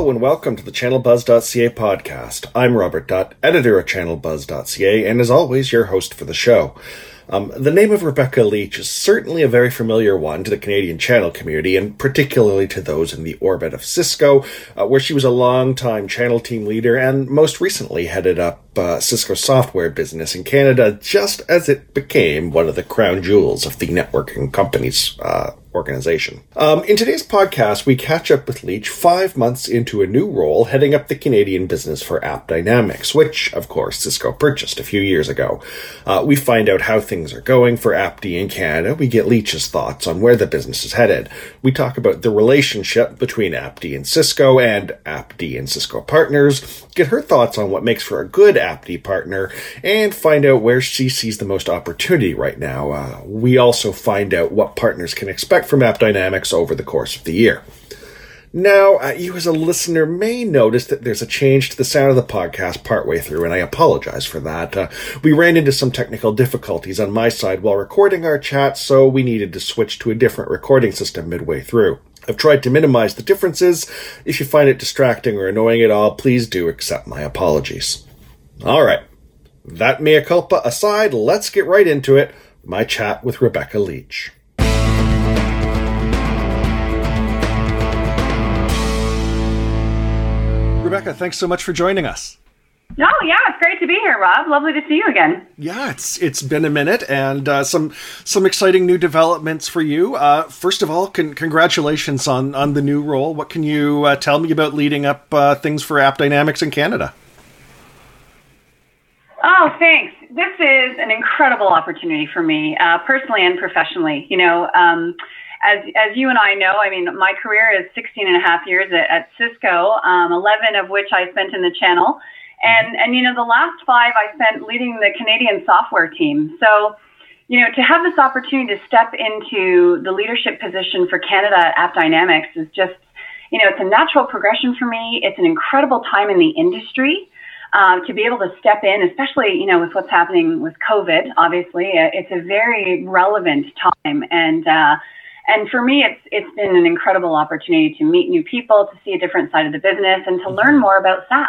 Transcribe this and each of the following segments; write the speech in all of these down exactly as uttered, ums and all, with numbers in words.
Hello and welcome to the channel buzz dot c a podcast. I'm Robert Dutt, editor of channel buzz dot c a, and as always, your host for the show. Um, the name of Rebecca Leach is certainly a very familiar one to the Canadian channel community, and particularly to those in the orbit of Cisco, uh, where she was a long-time channel team leader and most recently headed up uh, Cisco software business in Canada, just as it became one of the crown jewels of the networking company's uh, organization. Um, in today's podcast, we catch up with Leach five months into a new role heading up the Canadian business for AppDynamics, which, of course, Cisco purchased a few years ago. Uh, we find out how things are going for AppD in Canada. We get Leach's thoughts on where the business is headed. We talk about the relationship between AppD and Cisco and AppD and Cisco partners, get her thoughts on what makes for a good AppD partner, and find out where she sees the most opportunity right now. Uh, we also find out what partners can expect from AppDynamics over the course of the year. Now, uh, you as a listener may notice that there's a change to the sound of the podcast partway through, and I apologize for that. Uh, we ran into some technical difficulties on my side while recording our chat, so we needed to switch to a different recording system midway through. I've tried to minimize the differences. If you find it distracting or annoying at all, please do accept my apologies. All right, that mea culpa aside, let's get right into it. My chat with Rebecca Leach. Rebecca, thanks so much for joining us. Oh, yeah, it's great to be here, Rob. Lovely to see you again. Yeah, it's it's been a minute, and uh, some some exciting new developments for you. Uh, first of all, con- congratulations on, on the new role. What can you uh, tell me about leading up uh, things for AppDynamics in Canada? Oh, thanks. This is an incredible opportunity for me, uh, personally and professionally. You know, um, As as you and I know, I mean, my career is sixteen and a half years at, at Cisco, um, eleven of which I spent in the channel. And, and, you know, the last five I spent leading the Canadian software team. So, you know, to have this opportunity to step into the leadership position for Canada at AppDynamics is just, you know, it's a natural progression for me. It's an incredible time in the industry. Um, to be able to step in, especially, you know, with what's happening with COVID, obviously, it's a very relevant time. And, uh, And for me, it's it's been an incredible opportunity to meet new people, to see a different side of the business, and to learn more about SaaS.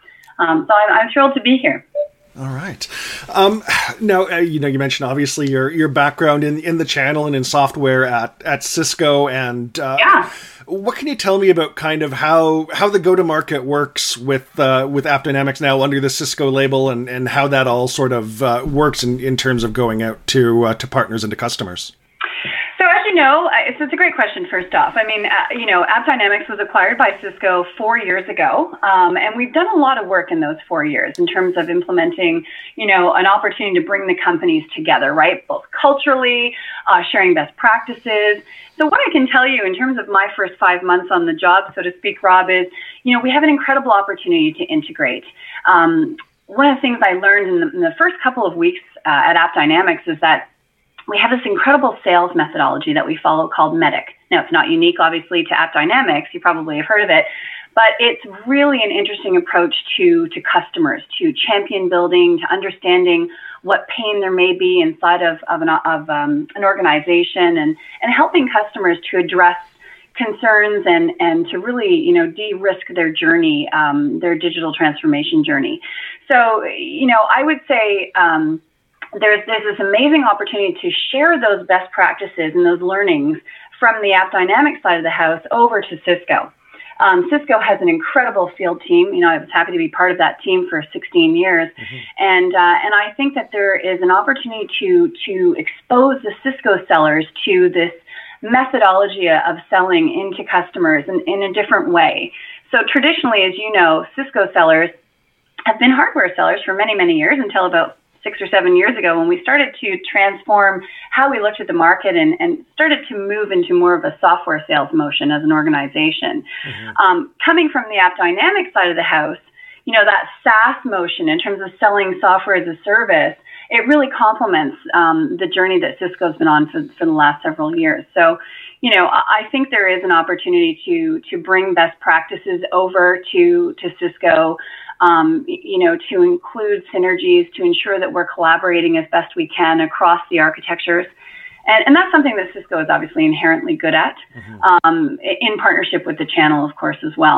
Um, so I'm, I'm thrilled to be here. All right. Um, now, uh, you know, you mentioned obviously your your background in in the channel and in software at at Cisco, and uh, yeah. What can you tell me about kind of how how the go-to-market works with uh, with AppDynamics now under the Cisco label, and, and how that all sort of uh, works in, in terms of going out to uh, to partners and to customers? So as you know, it's, it's a great question, first off. I mean, uh, you know, AppDynamics was acquired by Cisco four years ago, um, and we've done a lot of work in those four years in terms of implementing, you know, an opportunity to bring the companies together, right? Both culturally, uh, sharing best practices. So what I can tell you in terms of my first five months on the job, so to speak, Rob, is, you know, we have an incredible opportunity to integrate. Um, one of the things I learned in the, in the first couple of weeks uh, at AppDynamics is that we have this incredible sales methodology that we follow called MEDDIC. Now, it's not unique, obviously, to AppDynamics. You probably have heard of it. But it's really an interesting approach to, to customers, to champion building, to understanding what pain there may be inside of, of, an, of um, an organization, and, and helping customers to address concerns and, and to really, you know, de-risk their journey, um, their digital transformation journey. So, you know, I would say... Um, There's, there's this amazing opportunity to share those best practices and those learnings from the AppDynamics side of the house over to Cisco. Um, Cisco has an incredible field team. You know, I was happy to be part of that team for sixteen years. Mm-hmm. And uh, and I think that there is an opportunity to, to expose the Cisco sellers to this methodology of selling into customers in, in a different way. So traditionally, as you know, Cisco sellers have been hardware sellers for many, many years until about six or seven years ago when we started to transform how we looked at the market and, and started to move into more of a software sales motion as an organization. Mm-hmm. Um, coming from the AppDynamics side of the house, you know, that SaaS motion in terms of selling software as a service, it really complements um, the journey that Cisco's been on for, for the last several years. So, you know, I think there is an opportunity to to bring best practices over to, to Cisco, um, you know, to include synergies, to ensure that we're collaborating as best we can across the architectures. And, and that's something that Cisco is obviously inherently good at, mm-hmm. um, in partnership with the channel, of course, as well.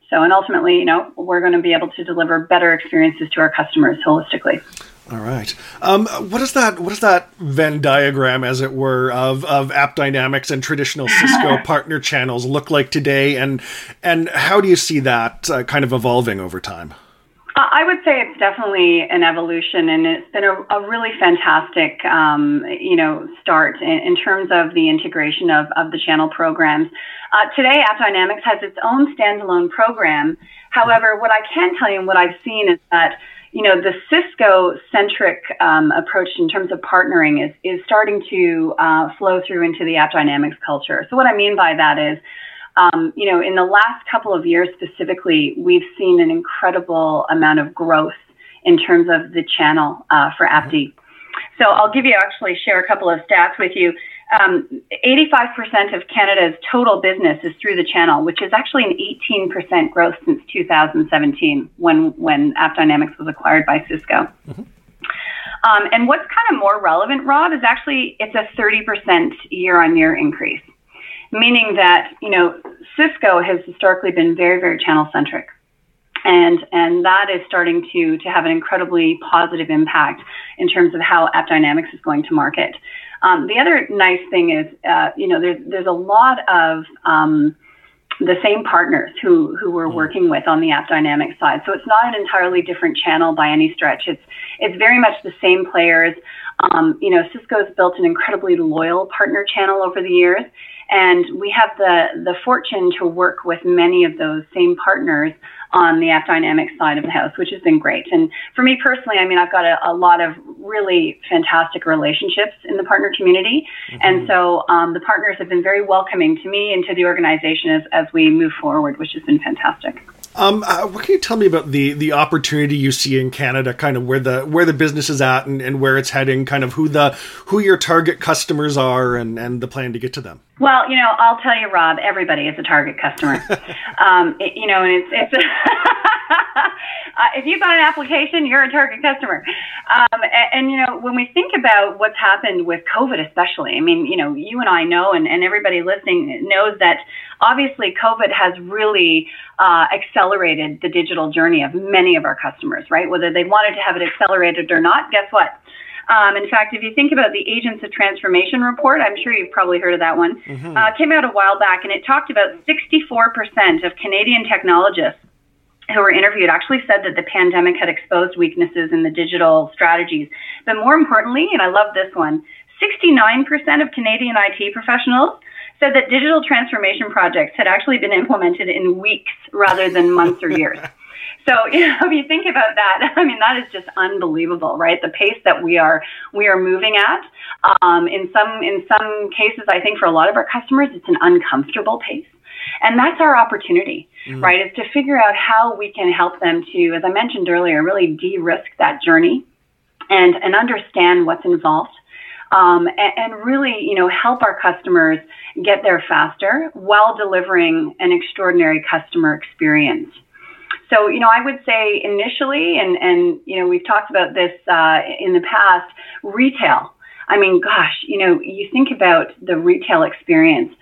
So, and ultimately, you know, we're going to be able to deliver better experiences to our customers holistically. All right. Um, what is that? What is that Venn diagram, as it were, of of AppDynamics and traditional Cisco partner channels look like today, and and how do you see that uh, kind of evolving over time? I would say it's definitely an evolution, and it's been a, a really fantastic, um, you know, start in, in terms of the integration of, of the channel programs. Uh, today, AppDynamics has its own standalone program. However, what I can tell you and what I've seen is that, you know, the Cisco-centric um, approach in terms of partnering is is starting to uh, flow through into the AppDynamics culture. So what I mean by that is, Um, you know, in the last couple of years specifically, we've seen an incredible amount of growth in terms of the channel uh, for AppD. So I'll give you, actually share a couple of stats with you. Um, eighty-five percent of Canada's total business is through the channel, which is actually an eighteen percent growth since two thousand seventeen when, when AppDynamics was acquired by Cisco. Mm-hmm. Um, and what's kind of more relevant, Rob, is actually it's a thirty percent year-on-year increase. Meaning that, you know, Cisco has historically been very, very channel-centric. And and that is starting to, to have an incredibly positive impact in terms of how AppDynamics is going to market. Um, the other nice thing is, uh, you know, there's, there's a lot of um, the same partners who, who we're working with on the AppDynamics side. So it's not an entirely different channel by any stretch. It's, it's very much the same players. Um, you know, Cisco's built an incredibly loyal partner channel over the years. And we have the, the fortune to work with many of those same partners on the AppDynamics side of the house, which has been great. And for me personally, I mean, I've got a, a lot of really fantastic relationships in the partner community. Mm-hmm. And so um, the partners have been very welcoming to me and to the organization as, as we move forward, which has been fantastic. Um, uh, what can you tell me about the the opportunity you see in Canada, kind of where the where the business is at and, and where it's heading, kind of who the who your target customers are and, and the plan to get to them? Well, you know, I'll tell you, Rob, everybody is a target customer. um, it, you know, and it's, it's uh, if you've got an application, you're a target customer. Um, and, and, you know, when we think about what's happened with COVID especially, I mean, you know, you and I know, and, and everybody listening knows that obviously COVID has really uh, accelerated the digital journey of many of our customers, right? Whether they wanted to have it accelerated or not, guess what? Um, in fact, if you think about the Agents of Transformation report, I'm sure you've probably heard of that one, mm-hmm. uh, came out a while back, and it talked about sixty-four percent of Canadian technologists who were interviewed actually said that the pandemic had exposed weaknesses in the digital strategies. But more importantly, and I love this one, sixty-nine percent of Canadian I T professionals said that digital transformation projects had actually been implemented in weeks rather than months or years. So, you know, if you think about that, I mean, that is just unbelievable, right? The pace that we are we are moving at. Um, in some in some cases, I think for a lot of our customers, it's an uncomfortable pace. And that's our opportunity, mm. right, is to figure out how we can help them to, as I mentioned earlier, really de-risk that journey and, and understand what's involved. Um, and, and really, you know, help our customers get there faster while delivering an extraordinary customer experience. So, you know, I would say initially, and, and you know, we've talked about this uh, in the past, retail. I mean, gosh, you know, you think about the retail experience.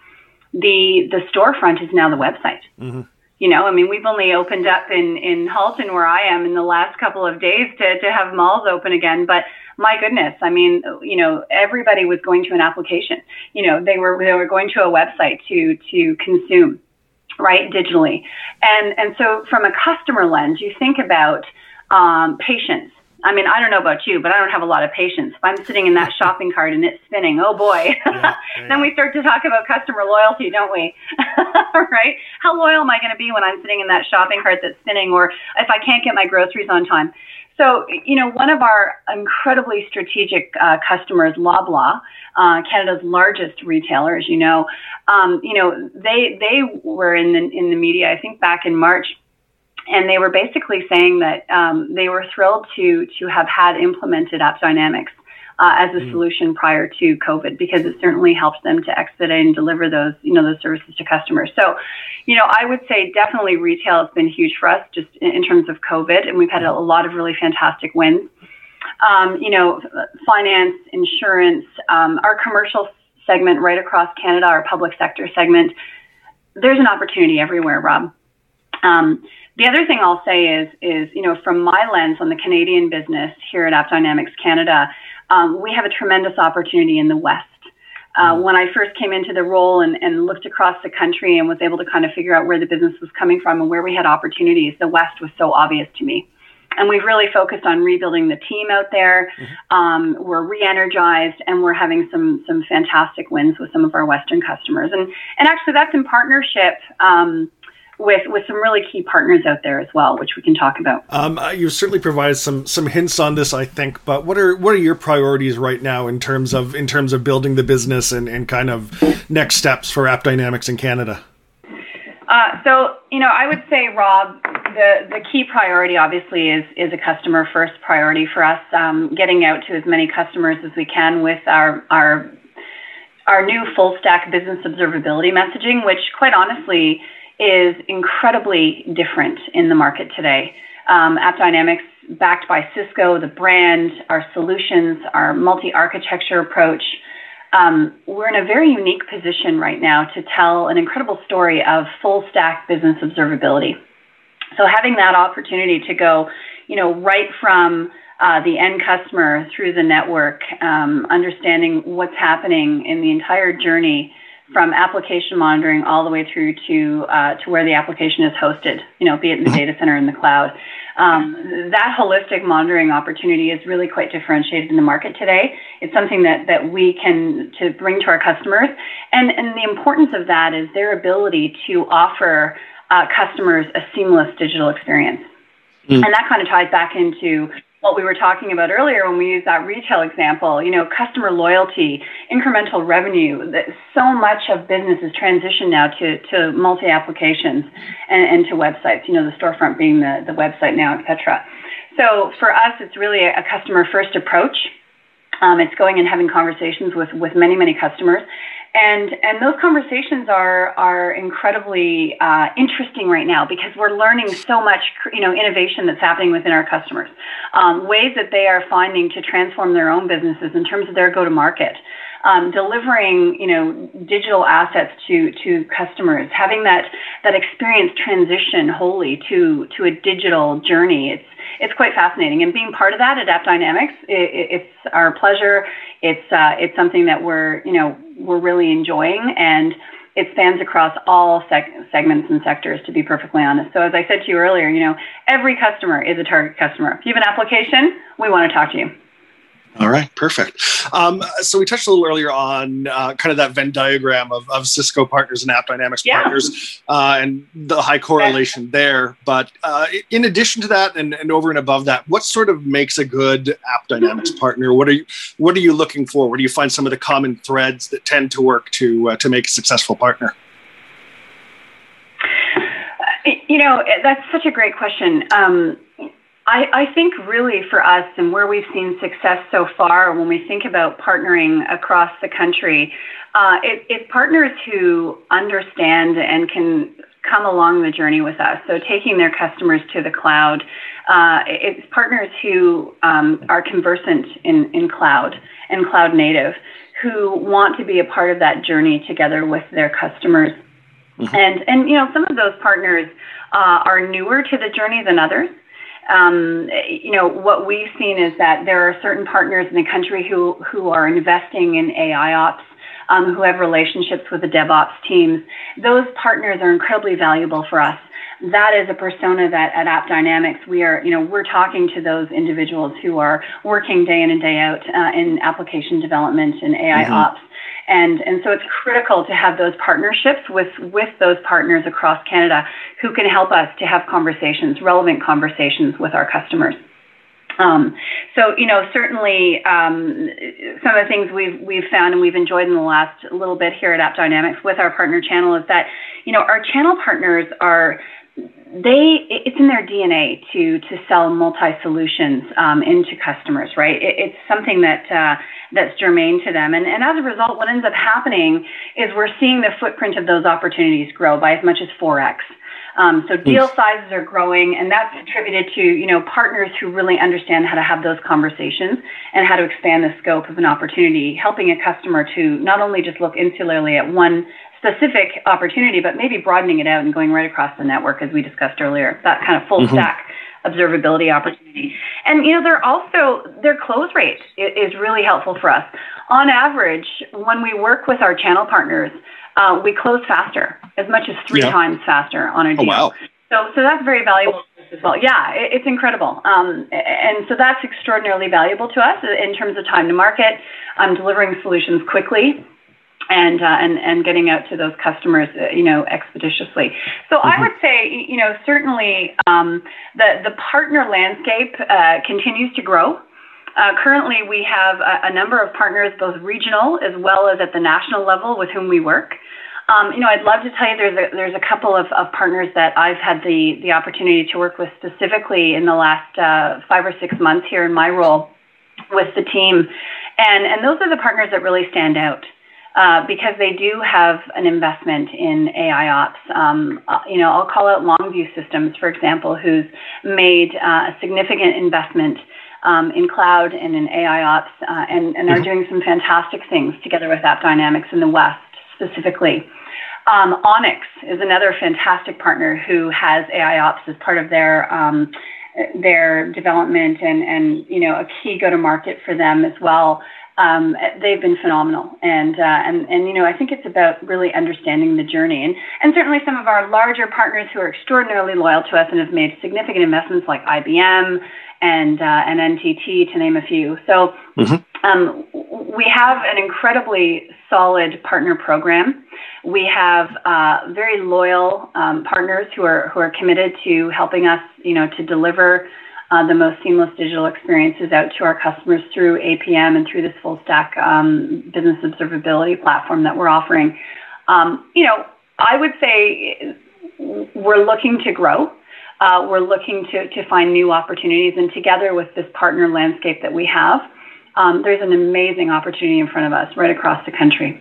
The the storefront is now the website. Mm-hmm. You know, I mean, we've only opened up in, in Halton, where I am, in the last couple of days to, to have malls open again. But my goodness, I mean, you know, everybody was going to an application. You know, they were they were going to a website to to consume, right, digitally. And and so from a customer lens, you think about um, patience. I mean, I don't know about you, but I don't have a lot of patience. If I'm sitting in that shopping cart and it's spinning, oh boy, yeah, yeah. Then we start to talk about customer loyalty, don't we? Right? How loyal am I going to be when I'm sitting in that shopping cart that's spinning, or if I can't get my groceries on time? So, you know, one of our incredibly strategic uh, customers, Loblaw, uh, Canada's largest retailer, as you know, um, you know, they they were in the in the media, I think, back in March. And they were basically saying that um, they were thrilled to to have had implemented AppDynamics uh, as a mm. solution prior to COVID, because it certainly helps them to expedite and deliver those, you know, those services to customers. So, you know, I would say definitely retail has been huge for us just in, in terms of COVID, and we've had a, a lot of really fantastic wins. Um, you know, finance, insurance, um, our commercial segment right across Canada, our public sector segment. There's an opportunity everywhere, Rob. Um, the other thing I'll say is, is, you know, from my lens on the Canadian business here at AppDynamics Canada, um, we have a tremendous opportunity in the West. Uh, when I first came into the role and, and looked across the country and was able to kind of figure out where the business was coming from and where we had opportunities, the West was so obvious to me. And we've really focused on rebuilding the team out there. Mm-hmm. Um, we're re-energized, and we're having some some fantastic wins with some of our Western customers. And and actually, that's in partnership um, with with some really key partners out there as well, which we can talk about. Um, you certainly provided some some hints on this, I think. But what are what are your priorities right now in terms of in terms of building the business and, and kind of next steps for AppDynamics in Canada? Uh, so, you know, I would say, Rob, the, the key priority obviously is is a customer first priority for us. Um, getting out to as many customers as we can with our our our new full stack business observability messaging, which quite honestly is incredibly different in the market today. Um, AppDynamics, backed by Cisco, the brand, our solutions, our multi-architecture approach. Um, we're in a very unique position right now to tell an incredible story of full stack business observability. So having that opportunity to go, you know, right from uh, the end customer through the network, um, understanding what's happening in the entire journey from application monitoring all the way through to uh, to where the application is hosted, you know, be it in the data center or in the cloud. Um, that holistic monitoring opportunity is really quite differentiated in the market today. It's something that, that we can to bring to our customers. And, and the importance of that is their ability to offer uh, customers a seamless digital experience. Mm. And that kind of ties back into what we were talking about earlier when we used that retail example, you know, customer loyalty, incremental revenue, that so much of business is transitioned now to, to multi-applications and, and to websites, you know, the storefront being the, the website now, et cetera. So for us, it's really a customer first approach. Um, it's going and having conversations with, with many, many customers. And and those conversations are are incredibly uh, interesting right now because we're learning so much, you know, innovation that's happening within our customers, um, ways that they are finding to transform their own businesses in terms of their go-to-market, um, delivering, you know, digital assets to to customers, having that that experience transition wholly to to a digital journey. It's It's quite fascinating, and being part of that at AppDynamics, it, it's our pleasure. It's uh, it's something that we're you know we're really enjoying, and it spans across all seg- segments and sectors. To be perfectly honest, so as I said to you earlier, you know every customer is a target customer. If you have an application, we want to talk to you. All right, perfect. Um, so we touched a little earlier on uh, kind of that Venn diagram of, of Cisco partners and AppDynamics yeah. partners uh, and the high correlation yeah. there. But uh, in addition to that and, and over and above that, what sort of makes a good AppDynamics mm-hmm. partner? What are you What are you looking for? Where do you find some of the common threads that tend to work to uh, to make a successful partner? Uh, you know, that's such a great question. Um, I, I think really for us and where we've seen success so far when we think about partnering across the country, uh, it, it's partners who understand and can come along the journey with us. So taking their customers to the cloud, uh, it's partners who um, are conversant in, in cloud and cloud native, who want to be a part of that journey together with their customers. Mm-hmm. And, and, you know, some of those partners uh, are newer to the journey than others. Um, you know, what we've seen is that there are certain partners in the country who, who are investing in A I ops, um, who have relationships with the DevOps teams. Those partners are incredibly valuable for us. That is a persona that at AppDynamics, we are, you know, we're talking to those individuals who are working day in and day out uh, in application development and A I mm-hmm. ops. And and so it's critical to have those partnerships with, with those partners across Canada who can help us to have conversations, relevant conversations with our customers. Um, so, you know, certainly um, some of the things we've we've found and we've enjoyed in the last little bit here at AppDynamics with our partner channel is that, you know, our channel partners are, they, it's in their D N A to to sell multi-solutions um, into customers, right? It, it's something that uh, that's germane to them. And, and as a result, what ends up happening is we're seeing the footprint of those opportunities grow by as much as four X. Um, so deal sizes are growing, and that's attributed to, you know, partners who really understand how to have those conversations and how to expand the scope of an opportunity, helping a customer to not only just look insularly at one specific opportunity, but maybe broadening it out and going right across the network, as we discussed earlier, that kind of full mm-hmm. stack observability opportunity. And, you know, they're also, their close rate is really helpful for us. On average, when we work with our channel partners, uh, we close faster, as much as three yeah. times faster on a deal. Oh, wow. So, so that's very valuable to us as well. Yeah, it, it's incredible. Um, and so that's extraordinarily valuable to us in terms of time to market, um, delivering solutions quickly, and, uh, and, and getting out to those customers, uh, you know, expeditiously. So mm-hmm. I would say, you know, certainly um, the, the partner landscape uh, continues to grow. Uh, currently, we have a, a number of partners, both regional as well as at the national level, with whom we work. Um, you know, I'd love to tell you there's a, there's a couple of, of partners that I've had the, the opportunity to work with specifically in the last uh, five or six months here in my role with the team. And, and those are the partners that really stand out. Uh, because they do have an investment in A I ops. Um, uh, you know, I'll call out Longview Systems, for example, who's made uh, a significant investment um, in cloud and in A I ops, uh, and, and are doing some fantastic things together with AppDynamics in the West specifically. Um, Onyx is another fantastic partner who has A I ops as part of their um, their development and, and you know, a key go-to-market for them as well. Um, they've been phenomenal, and uh, and and you know I think it's about really understanding the journey, and and certainly some of our larger partners who are extraordinarily loyal to us and have made significant investments like I B M and uh, and N T T, to name a few. So mm-hmm. um, we have an incredibly solid partner program. We have uh, very loyal um, partners who are who are committed to helping us, you know, to deliver Uh, the most seamless digital experiences out to our customers through A P M and through this full stack um, business observability platform that we're offering. Um, you know, I would say we're looking to grow. Uh, we're looking to, to find new opportunities, and together with this partner landscape that we have, um, there's an amazing opportunity in front of us right across the country.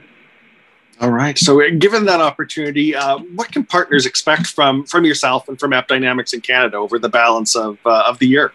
All right. So given that opportunity, uh, what can partners expect from, from yourself and from AppDynamics in Canada over the balance of, uh, of the year?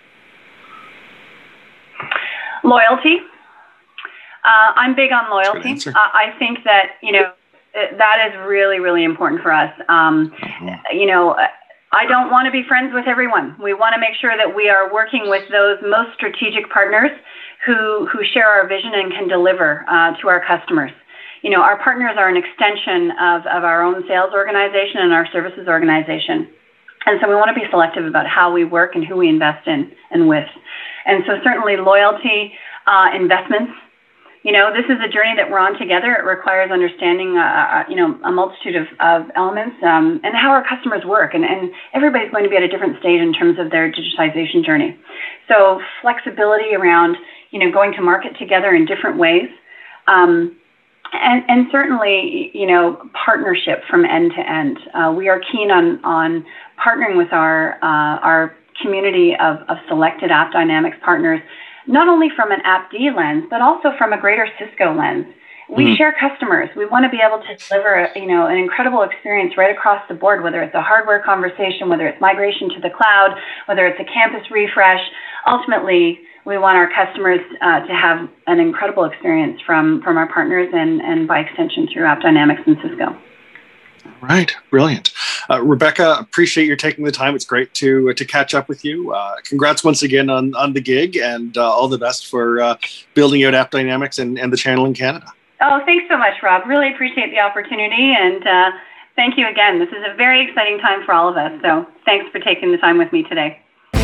Loyalty. Uh, I'm big on loyalty. Uh, I think that, you know, that is really, really important for us. Um, mm-hmm. You know, I don't want to be friends with everyone. We want to make sure that we are working with those most strategic partners who, who share our vision and can deliver uh, to our customers. You know, our partners are an extension of, of our own sales organization and our services organization. And so we want to be selective about how we work and who we invest in and with. And so certainly loyalty, uh, investments. You know, this is a journey that we're on together. It requires understanding, uh, you know, a multitude of, of elements um, and how our customers work. And, and everybody's going to be at a different stage in terms of their digitization journey. So flexibility around, you know, going to market together in different ways. Um, And, and certainly, you know, partnership from end to end. Uh, we are keen on on partnering with our uh, our community of, of selected AppDynamics partners, not only from an AppD lens, but also from a greater Cisco lens. We mm-hmm. share customers. We want to be able to deliver, you know, an incredible experience right across the board, whether it's a hardware conversation, whether it's migration to the cloud, whether it's a campus refresh. Ultimately, we want our customers uh, to have an incredible experience from, from our partners and, and by extension through AppDynamics and Cisco. Right. Brilliant. Uh, Rebecca, appreciate your taking the time. It's great to to catch up with you. Uh, congrats once again on, on the gig, and uh, all the best for uh, building out AppDynamics and, and the channel in Canada. Oh, thanks so much, Rob. Really appreciate the opportunity, and uh, thank you again. This is a very exciting time for all of us, so thanks for taking the time with me today.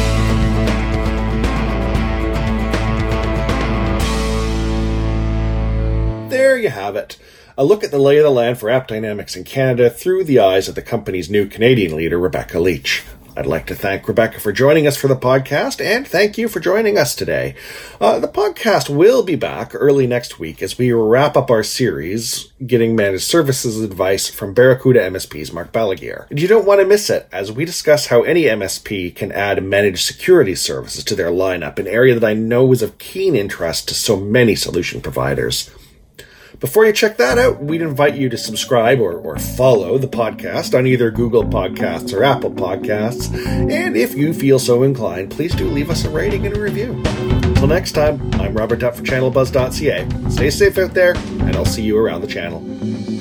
There you have it. A look at the lay of the land for AppDynamics in Canada through the eyes of the company's new Canadian leader, Rebecca Leach. I'd like to thank Rebecca for joining us for the podcast, and thank you for joining us today. Uh, the podcast will be back early next week as we wrap up our series, Getting Managed Services Advice from Barracuda M S P's Mark Balaguer. And you don't want to miss it, as we discuss how any M S P can add managed security services to their lineup, an area that I know is of keen interest to so many solution providers. Before you check that out, we'd invite you to subscribe or, or follow the podcast on either Google Podcasts or Apple Podcasts. And if you feel so inclined, please do leave us a rating and a review. Until next time, I'm Robert Dutt for channel buzz dot c a. Stay safe out there, and I'll see you around the channel.